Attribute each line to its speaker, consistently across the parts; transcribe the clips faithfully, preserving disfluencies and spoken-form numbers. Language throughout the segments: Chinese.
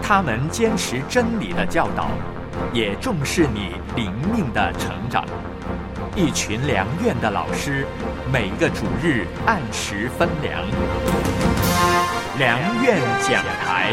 Speaker 1: 他们坚持真理的教导，也重视你灵命的成长。一群良院的老师，每个主日按时分粮。良院讲台，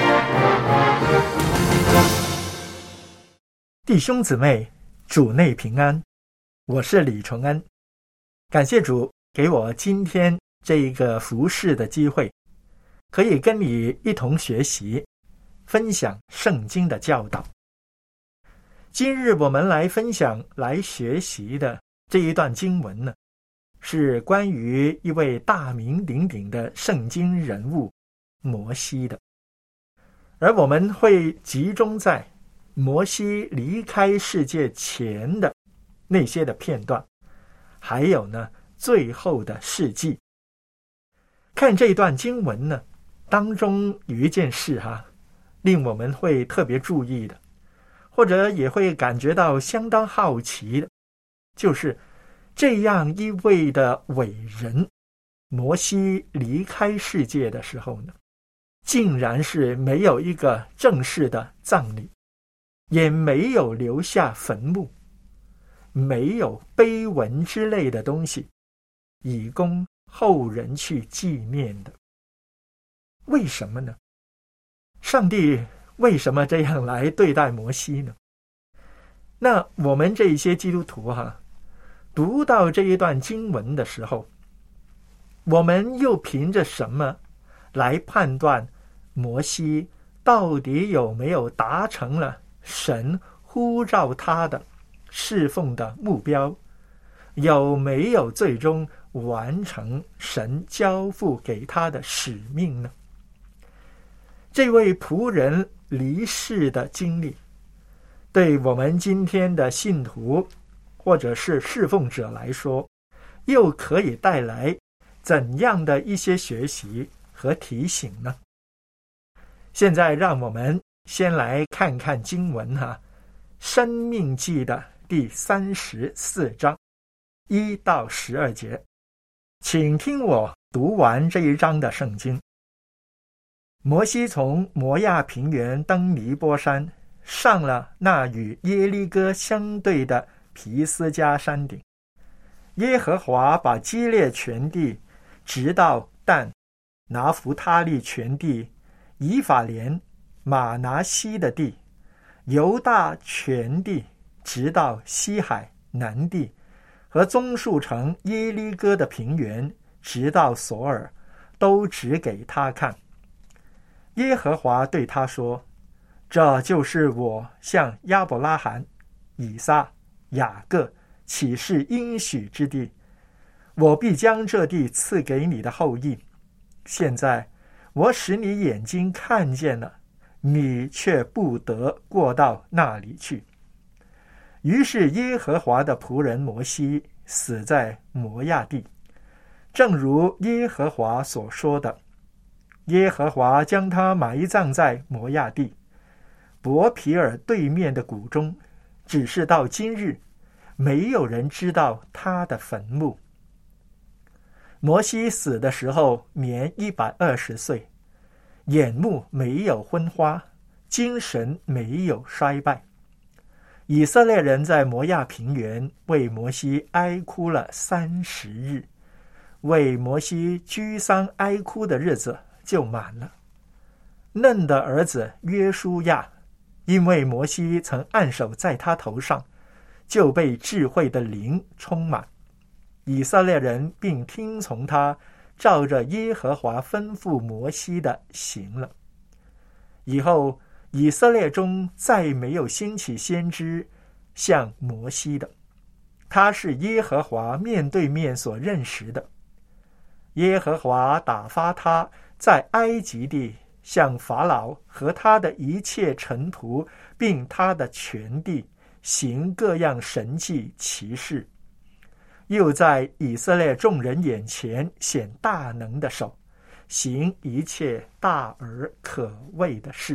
Speaker 2: 弟兄姊妹，主内平安，我是李崇恩。感谢主给我今天这一个服事的机会，可以跟你一同学习分享圣经的教导。今日我们来分享来学习的这一段经文呢，是关于一位大名鼎鼎的圣经人物摩西的。而我们会集中在摩西离开世界前的那些的片段，还有呢最后的事迹。看这段经文呢，当中有一件事哈，令我们会特别注意的，或者也会感觉到相当好奇的，就是这样一位的伟人摩西离开世界的时候呢，竟然是没有一个正式的葬礼，也没有留下坟墓，没有碑文之类的东西以供后人去纪念的。为什么呢？上帝为什么这样来对待摩西呢？那我们这些基督徒哈、啊，读到这一段经文的时候，我们又凭着什么来判断摩西到底有没有达成了神呼召他的侍奉的目标，有没有最终完成神交付给他的使命呢？这位仆人离世的经历，对我们今天的信徒或者是侍奉者来说，又可以带来怎样的一些学习和提醒呢？现在让我们先来看看经文哈，申命记的第三十四章一到十二节，请听我读完这一章的圣经。摩西从摩亚平原登尼波山，上了那与耶利哥相对的皮斯加山顶。耶和华把基列全地直到但、拿弗他利全地、以法莲、马拿西的地、犹大全地，直到西海南地和棕树城耶利哥的平原，直到索尔，都指给他看。耶和华对他说：这就是我向亚伯拉罕、以撒、雅各起誓应许之地，我必将这地赐给你的后裔。现在我使你眼睛看见了，你却不得过到那里去。于是耶和华的仆人摩西死在摩亚地，正如耶和华所说的。耶和华将他埋葬在摩亚地伯皮尔对面的谷中，只是到今日没有人知道他的坟墓。摩西死的时候年一百二十岁，眼目没有昏花，精神没有衰败。以色列人在摩亚平原为摩西哀哭了三十日，为摩西居丧哀哭的日子就满了。嫩的儿子约书亚，因为摩西曾按手在他头上，就被智慧的灵充满。以色列人并听从他，照着耶和华吩咐摩西的行了。以后以色列中再没有兴起先知像摩西的，他是耶和华面对面所认识的。耶和华打发他在埃及地向法老和他的一切臣仆，并他的全地行各样神迹奇事，又在以色列众人眼前显大能的手，行一切大而可畏的事。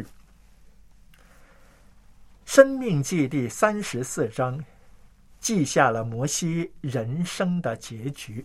Speaker 2: 申命记第三十四章记下了摩西人生的结局。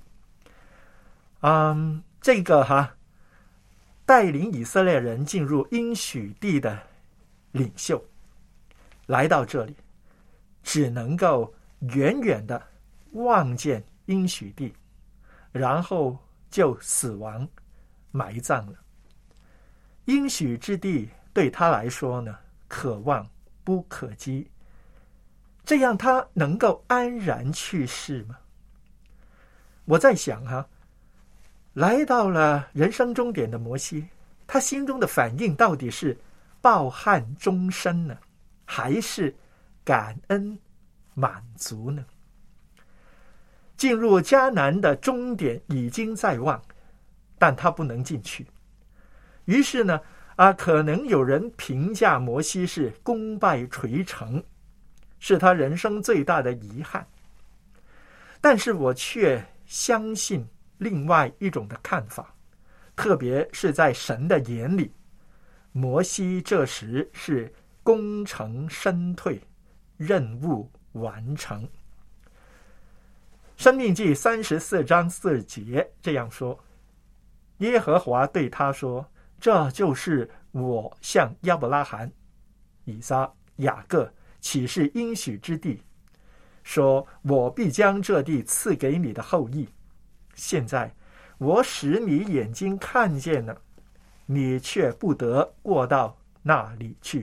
Speaker 2: 嗯，这个哈带领以色列人进入应许地的领袖，来到这里，只能够远远的望见应许地，然后就死亡埋葬了。应许之地对他来说呢，可望不可及，这样他能够安然去世吗？我在想哈、啊，来到了人生终点的摩西，他心中的反应到底是抱憾终身呢，还是感恩满足呢？进入迦南的终点已经在望，但他不能进去。于是呢，啊，可能有人评价摩西是功败垂成，是他人生最大的遗憾。但是我却相信另外一种的看法，特别是在神的眼里，摩西这时是功成身退，任务完成。申命记三十四章四节这样说：耶和华对他说，这就是我向亚伯拉罕、以撒、雅各启示应许之地，说我必将这地赐给你的后裔。现在我使你眼睛看见了，你却不得过到那里去。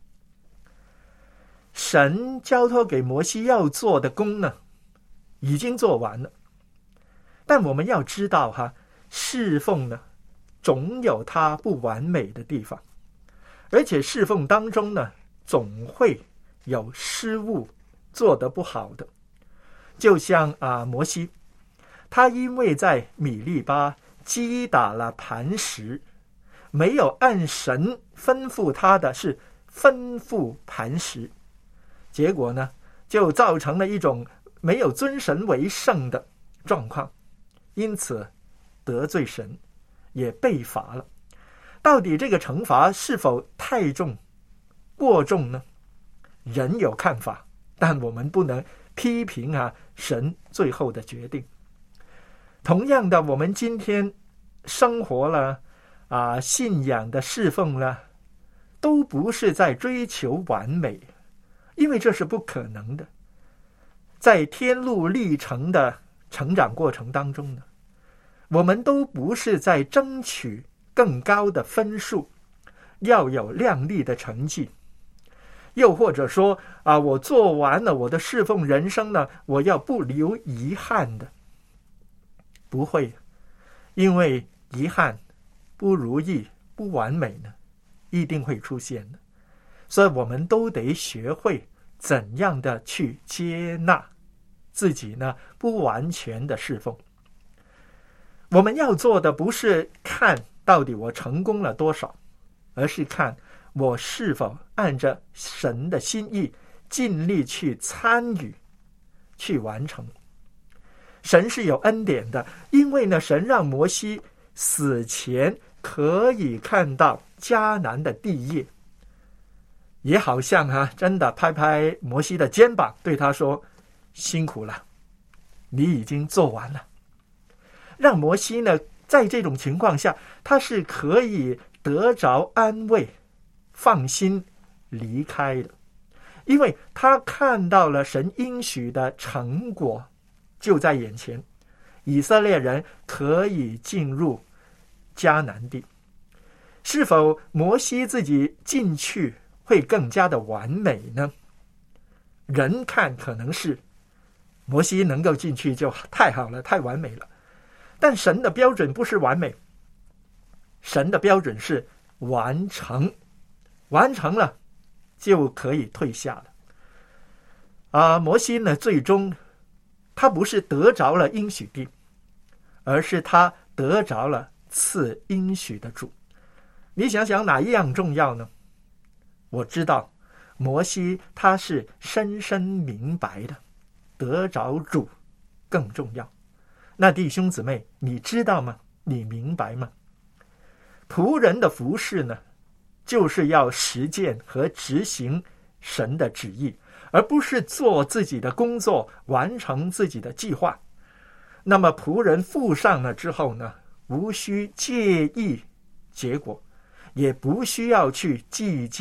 Speaker 2: 神交托给摩西要做的工呢，已经做完了。但我们要知道哈，侍奉呢，总有它不完美的地方，而且侍奉当中呢，总会有失误，做得不好的。就像啊摩西，他因为在米利巴击打了磐石，没有按神吩咐他的是吩咐磐石，结果呢，就造成了一种没有尊神为圣的状况，因此得罪神，也被罚了。到底这个惩罚是否太重、过重呢？人有看法，但我们不能批评啊神最后的决定。同样的，我们今天生活了啊，信仰的侍奉了，都不是在追求完美，因为这是不可能的。在天路历程的成长过程当中呢，我们都不是在争取更高的分数，要有亮丽的成绩，又或者说啊，我做完了我的侍奉人生呢，我要不留遗憾的。不会，因为遗憾、不如意、不完美呢，一定会出现的。所以我们都得学会怎样的去接纳自己呢不完全的侍奉。我们要做的不是看到底我成功了多少，而是看我是否按着神的心意尽力去参与、去完成。神是有恩典的，因为呢，神让摩西死前可以看到迦南的地业，也好像啊，真的拍拍摩西的肩膀，对他说：“辛苦了，你已经做完了。”让摩西呢，在这种情况下，他是可以得着安慰、放心离开的，因为他看到了神应许的成果就在眼前，以色列人可以进入迦南地。是否摩西自己进去会更加的完美呢？人看可能是摩西能够进去就太好了，太完美了。但神的标准不是完美，神的标准是完成，完成了就可以退下了。啊，摩西呢，最终他不是得着了应许地，而是他得着了赐应许的主。你想想哪一样重要呢？我知道摩西他是深深明白的，得着主更重要。那弟兄姊妹，你知道吗？你明白吗？仆人的服事呢，就是要实践和执行神的旨意，而不是做自己的工作，完成自己的计划。那么仆人付上了之后呢，无需介意结果，也不需要去计较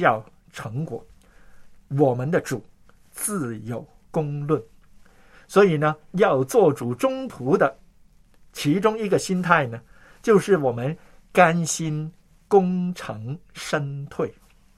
Speaker 2: 成果。我们的主自有公论，所以呢，要做主忠仆的其中一个心态呢，就是我们甘心功成身退。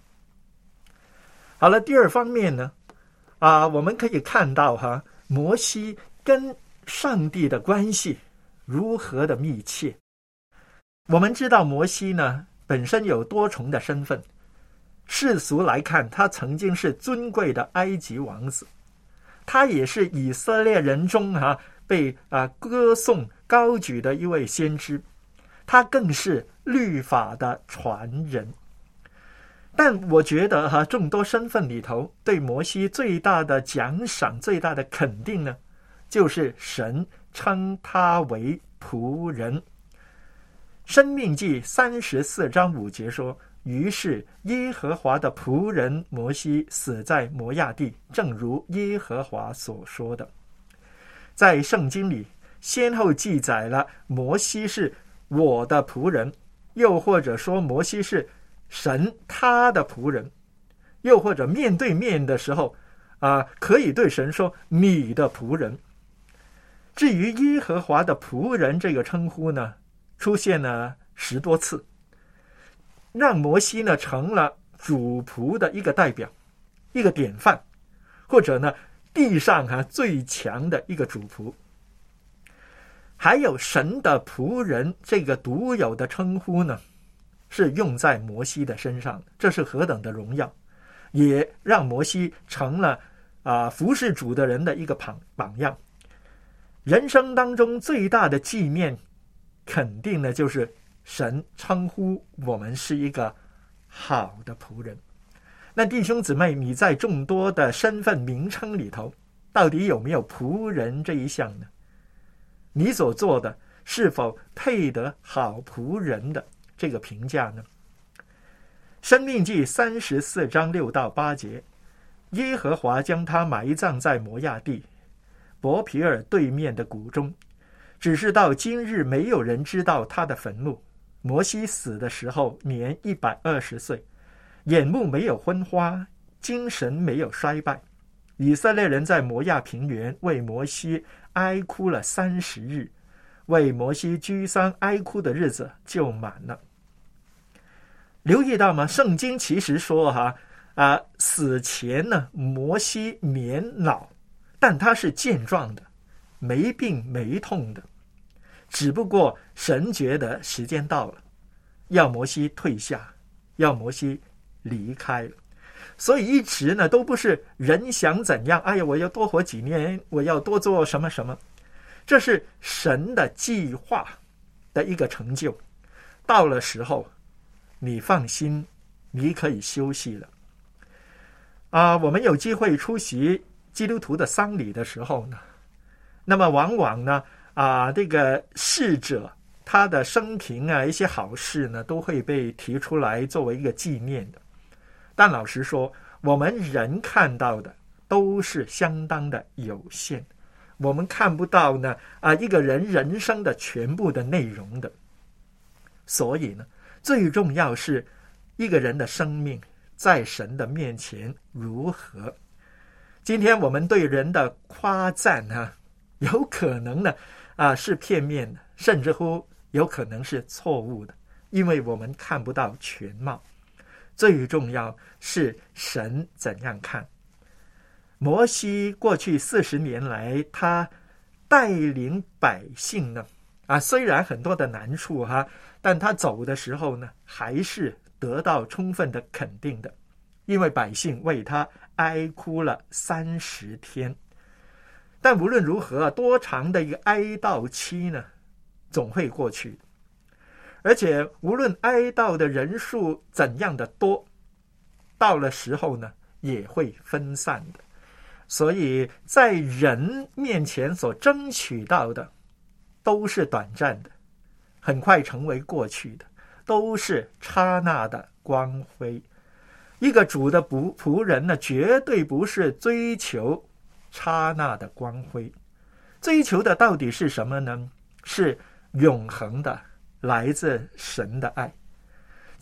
Speaker 2: 好了，第二方面呢，啊，我们可以看到哈，摩西跟上帝的关系如何的密切。我们知道摩西呢，本身有多重的身份。世俗来看，他曾经是尊贵的埃及王子，他也是以色列人中啊被啊歌颂高举的一位先知，他更是律法的传人。但我觉得哈、啊，众多身份里头，对摩西最大的奖赏、最大的肯定呢，就是神称他为仆人。申命记三十四章五节说，于是耶和华的仆人摩西死在摩亚地，正如耶和华所说的。在圣经里先后记载了摩西是我的仆人，又或者说摩西是神他的仆人，又或者面对面的时候啊，可以对神说你的仆人。至于耶和华的仆人这个称呼呢，出现了十多次，让摩西呢成了主仆的一个代表，一个典范，或者呢地上啊最强的一个主仆。还有神的仆人这个独有的称呼呢，是用在摩西的身上，这是何等的荣耀，也让摩西成了啊服侍主的人的一个榜榜样。人生当中最大的纪念，肯定呢就是神称呼我们是一个好的仆人。那弟兄姊妹，你在众多的身份名称里头，到底有没有仆人这一项呢？你所做的是否配得好仆人的这个评价呢？申命记三十四章六到八节，耶和华将他埋葬在摩亚地伯皮尔对面的谷中，只是到今日没有人知道他的坟墓。摩西死的时候年一百二十岁，眼目没有昏花，精神没有衰败。以色列人在摩亚平原为摩西哀哭了三十日，为摩西居丧哀哭的日子就满了。留意到吗？圣经其实说哈啊，死前呢，摩西年老，但他是健壮的，没病没痛的。只不过神觉得时间到了，要摩西退下，要摩西离开了。所以一直呢都不是人想怎样，哎呀，我要多活几年，我要多做什么什么，这是神的计划的一个成就。到了时候，你放心，你可以休息了。啊，我们有机会出席基督徒的丧礼的时候呢，那么往往呢，啊，这个逝者他的生平啊，一些好事呢，都会被提出来作为一个纪念的。但老实说，我们人看到的都是相当的有限，我们看不到呢啊一个人人生的全部的内容的。所以呢，最重要是一个人的生命在神的面前如何。今天我们对人的夸赞啊，有可能呢啊是片面的，甚至乎有可能是错误的，因为我们看不到全貌。最重要是神怎样看。摩西过去四十年来，他带领百姓呢，啊，虽然很多的难处哈、啊，但他走的时候呢，还是得到充分的肯定的，因为百姓为他哀哭了三十天。但无论如何，多长的一个哀悼期呢，总会过去。而且无论哀悼的人数怎样的多，到了时候呢，也会分散的。所以在人面前所争取到的，都是短暂的，很快成为过去的，都是刹那的光辉。一个主的仆仆人呢，绝对不是追求刹那的光辉，追求的到底是什么呢？是永恒的，来自神的爱。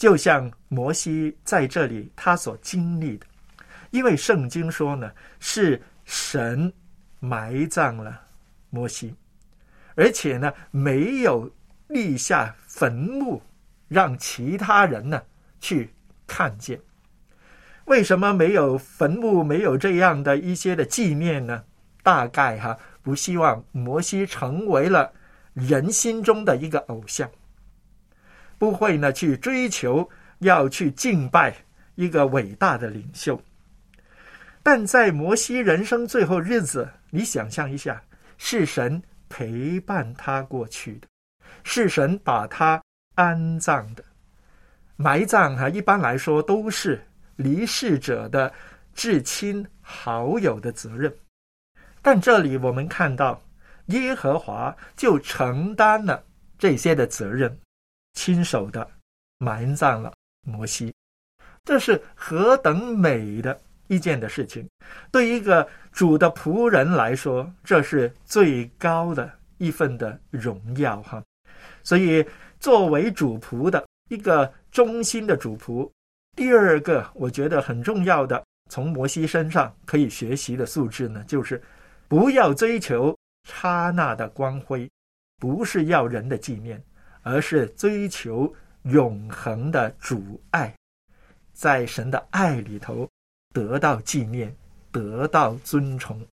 Speaker 2: 就像摩西在这里他所经历的，因为圣经说呢，是神埋葬了摩西，而且呢没有立下坟墓让其他人呢去看见。为什么没有坟墓，没有这样的一些的纪念呢？大概哈、啊、不希望摩西成为了人心中的一个偶像，不会呢去追求要去敬拜一个伟大的领袖。但在摩西人生最后日子，你想象一下，是神陪伴他过去的，是神把他安葬的。埋葬啊，一般来说都是离世者的至亲好友的责任，但这里我们看到耶和华就承担了这些的责任，亲手的埋葬了摩西。这是何等美的一件的事情，对一个主的仆人来说，这是最高的一份的荣耀哈。所以作为主仆的一个忠心的主仆，第二个我觉得很重要的从摩西身上可以学习的素质呢，就是不要追求刹那的光辉，不是要人的纪念，而是追求永恒的主爱，在神的爱里头得到纪念，得到尊崇。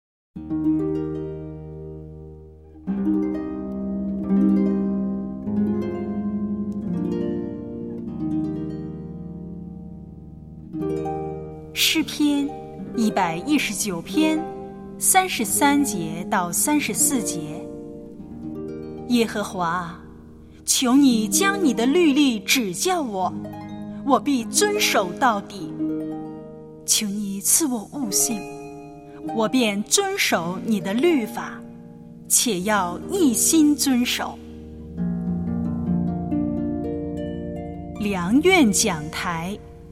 Speaker 3: 诗篇一百一十九篇三十三节到三十四节。耶和华，求你将你的律例指教我，我必遵守到底。求你赐我悟性，我便遵守你的律法，且要一心遵守。良苑讲台。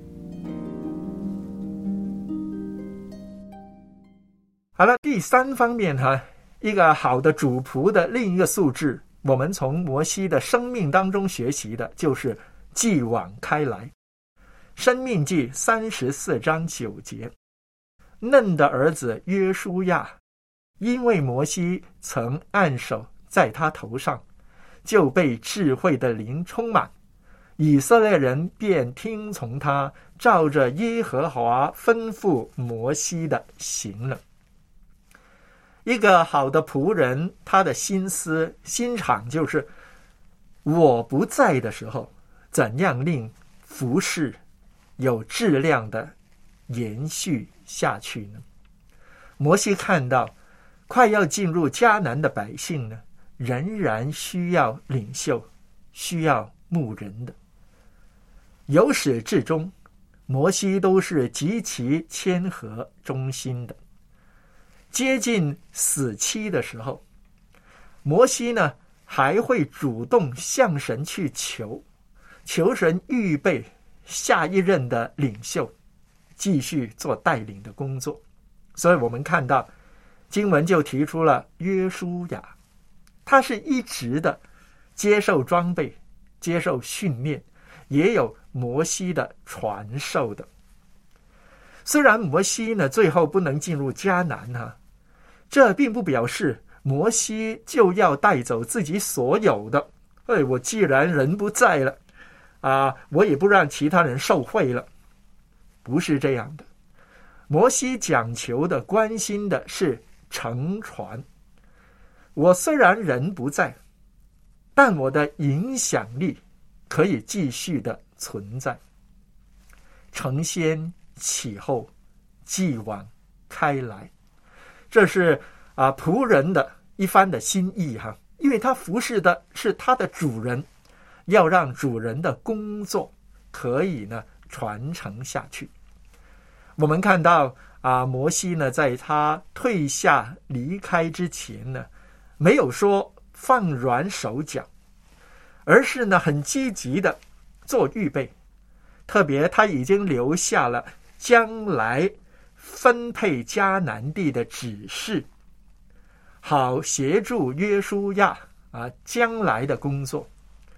Speaker 2: 好了，第三方面哈，一个好的主仆的另一个素质，我们从摩西的生命当中学习的就是继往开来。申命记三十四章九节，嫩的儿子约书亚，因为摩西曾按手在他头上，就被智慧的灵充满，以色列人便听从他，照着耶和华吩咐摩西的行了。一个好的仆人，他的心思心肠就是我不在的时候，怎样令服事有质量的延续下去呢？摩西看到快要进入迦南的百姓呢，仍然需要领袖，需要牧人的。由始至终，摩西都是极其谦和忠心的。接近死期的时候，摩西呢还会主动向神去求，求神预备下一任的领袖，继续做带领的工作。所以我们看到经文就提出了约书亚，他是一直的接受装备，接受训练，也有摩西的传授的。虽然摩西呢最后不能进入迦南啊，这并不表示摩西就要带走自己所有的。哎，我既然人不在了啊，我也不让其他人受贿了，不是这样的。摩西讲求的、关心的是承传。我虽然人不在，但我的影响力可以继续的存在。承先启后，继往开来，这是啊仆人的一番的心意哈，因为他服侍的是他的主人，要让主人的工作可以呢传承下去。我们看到啊，摩西呢，在他退下离开之前呢，没有说放软手脚，而是呢很积极的做预备。特别他已经留下了将来分配迦南地的指示，好协助约书亚啊将来的工作。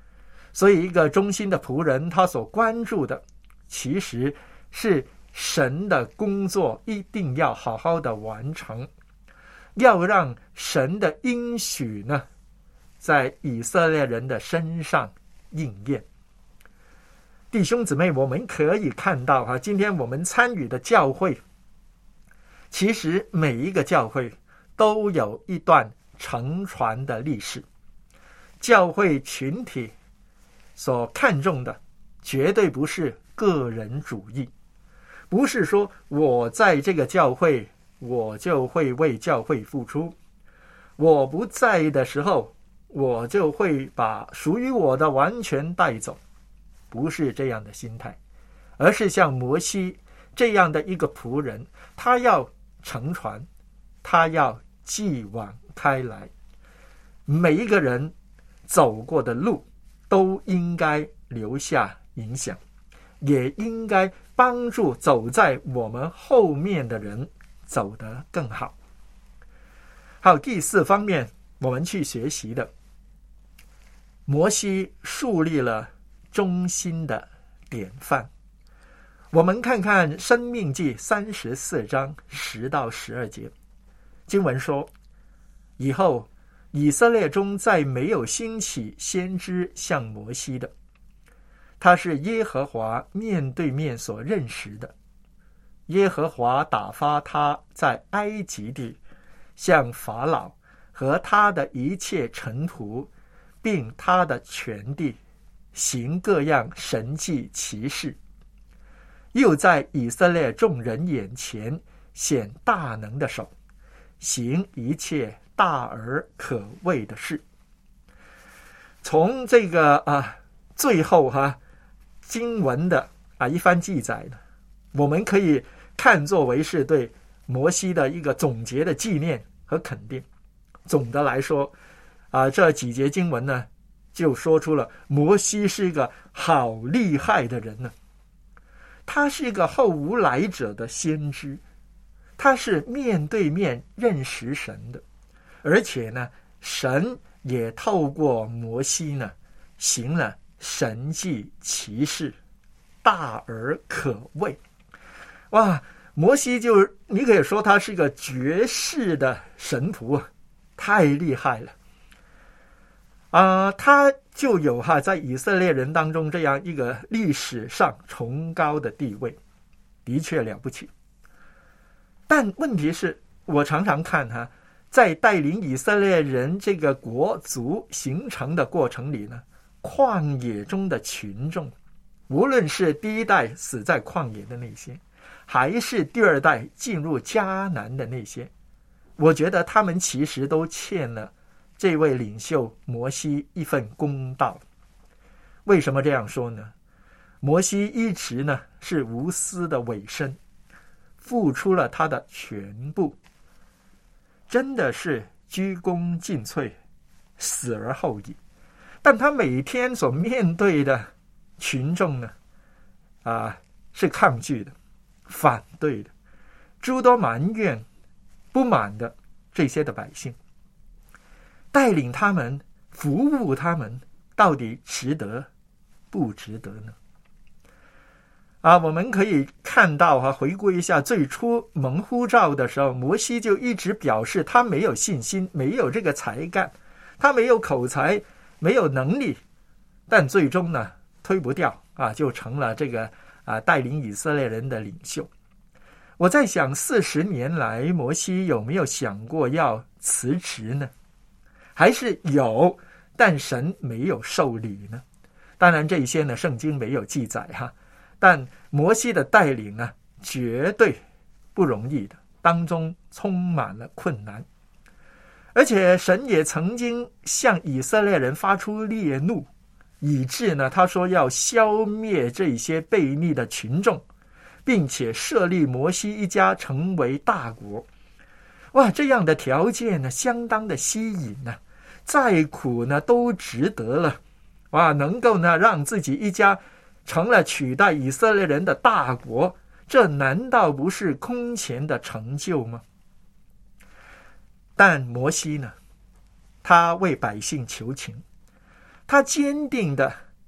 Speaker 2: 所以一个忠心的仆人，他所关注的其实是神的工作一定要好好的完成，要让神的应许呢在以色列人的身上应验。弟兄姊妹，我们可以看到哈，今天我们参与的教会，其实每一个教会都有一段承传的历史。教会群体所看重的绝对不是个人主义，不是说我在这个教会我就会为教会付出，我不在的时候我就会把属于我的完全带走，不是这样的心态，而是像摩西这样的一个仆人，他要承传，他要继往开来，每一个人走过的路都应该留下影响，也应该帮助走在我们后面的人走得更好。还有第四方面我们去学习的，摩西树立了忠心的典范。我们看看《申命记》三十四章十到十二节，经文说，以后以色列中再没有兴起先知像摩西的，他是耶和华面对面所认识的。耶和华打发他在埃及地向法老和他的一切臣仆并他的全地行各样神迹奇事，又在以色列众人眼前显大能的手，行一切大而可畏的事。从这个啊最后哈、啊、经文的啊一番记载呢，我们可以看作为是对摩西的一个总结的纪念和肯定。总的来说啊，这几节经文呢就说出了摩西是一个好厉害的人呢。他是一个后无来者的先知，他是面对面认识神的，而且呢神也透过摩西呢行了神迹奇事，大而可畏。哇，摩西就你可以说他是个绝世的神仆，太厉害了啊、呃！他就有哈在以色列人当中这样一个历史上崇高的地位，的确了不起。但问题是，我常常看哈，在带领以色列人这个国族形成的过程里呢，旷野中的群众，无论是第一代死在旷野的那些，还是第二代进入迦南的那些，我觉得他们其实都欠了这位领袖摩西一份公道。为什么这样说呢？摩西一直呢是无私的委身，付出了他的全部，真的是鞠躬尽瘁，死而后已。但他每天所面对的群众呢，啊，是抗拒的，反对的，诸多埋怨、不满的这些的百姓，带领他们、服务他们，到底值得不值得呢？啊，我们可以看到哈、啊，回顾一下最初蒙呼召的时候，摩西就一直表示他没有信心，没有这个才干，他没有口才，没有能力，但最终呢，推不掉啊，就成了这个啊带领以色列人的领袖。我在想，四十年来，摩西有没有想过要辞职呢？还是有，但神没有受理呢？当然，这些呢，圣经没有记载哈。但摩西的带领呢，绝对不容易的，当中充满了困难。而且神也曾经向以色列人发出烈怒，以致呢，他说要消灭这些悖逆的群众，并且设立摩西一家成为大国。哇，这样的条件呢，相当的吸引呢、啊，再苦呢都值得了。哇，能够呢让自己一家成了取代以色列人的大国，这难道不是空前的成就吗？但摩西呢，他为百姓求情，他坚定的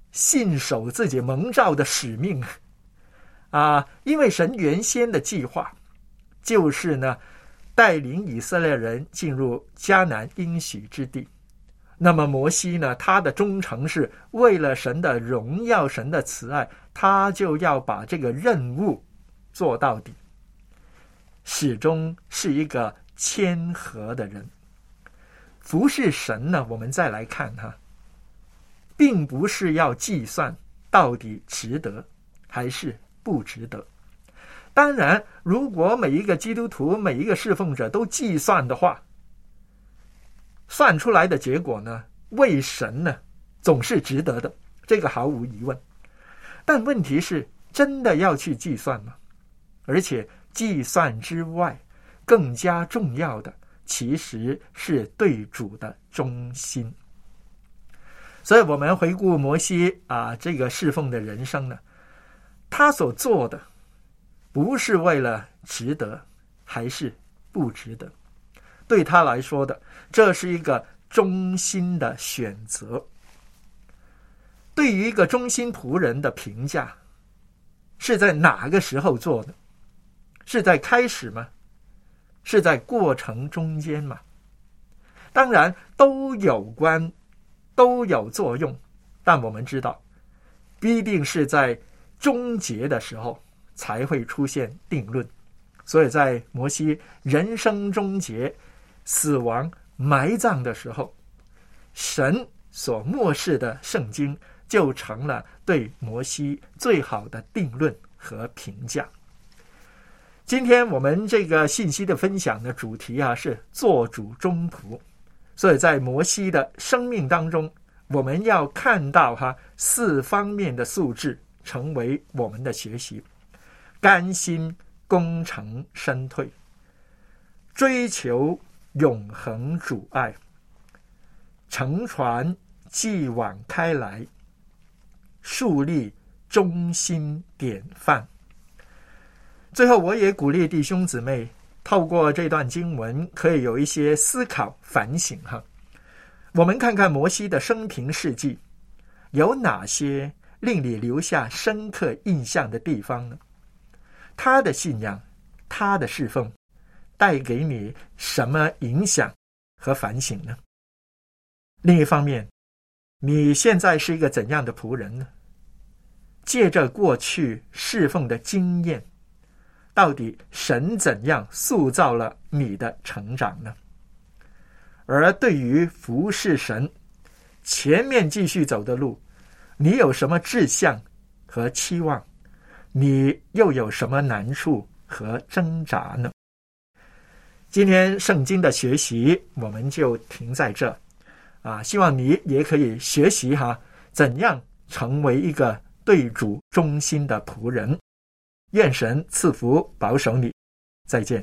Speaker 2: 信守自己蒙召的使命啊！因为神原先的计划就是呢，带领以色列人进入迦南应许之地。那么摩西呢，他的忠诚是为了神的荣耀、神的慈爱，他就要把这个任务做到底，始终是一个谦和的人。服侍神呢，我们再来看哈，并不是要计算到底值得还是不值得。当然，如果每一个基督徒、每一个侍奉者都计算的话，算出来的结果呢，为神呢总是值得的，这个毫无疑问。但问题是，真的要去计算吗？而且计算之外，更加重要的其实是对主的忠心。所以我们回顾摩西啊，这个侍奉的人生呢，他所做的不是为了值得还是不值得，对他来说的，这是一个忠心的选择。对于一个忠心仆人的评价，是在哪个时候做的？是在开始吗？是在过程中间吗？当然都有关，都有作用，但我们知道，必定是在终结的时候才会出现定论。所以在摩西人生终结、死亡、埋葬的时候，神所默示的圣经就成了对摩西最好的定论和评价。今天我们这个信息的分享的主题啊，是做主忠仆。所以在摩西的生命当中，我们要看到哈四方面的素质成为我们的学习：甘心、功成身退，追求永恒主爱，承传继往开来，树立忠心典范。最后，我也鼓励弟兄姊妹透过这段经文可以有一些思考反省哈。我们看看摩西的生平事迹，有哪些令你留下深刻印象的地方呢？他的信仰，他的侍奉带给你什么影响和反省呢？另一方面，你现在是一个怎样的仆人呢？借着过去侍奉的经验，到底神怎样塑造了你的成长呢？而对于服侍神前面继续走的路，你有什么志向和期望？你又有什么难处和挣扎呢？今天圣经的学习我们就停在这啊，希望你也可以学习哈，怎样成为一个对主忠心的仆人。愿神赐福保守你，再见。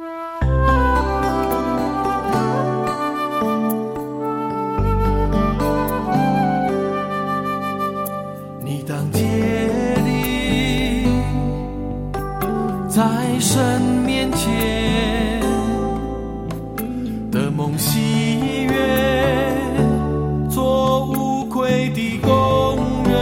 Speaker 4: 你当竭力在神面前的梦喜悦，做无愧的工人，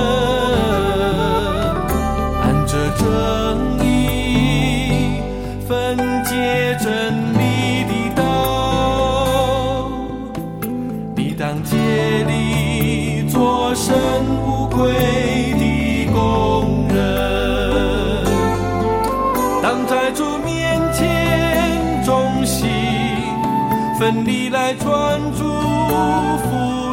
Speaker 4: 按着正义分解真理的道。你当竭力做神无愧的工人，当在主面前忠心分离来传祝福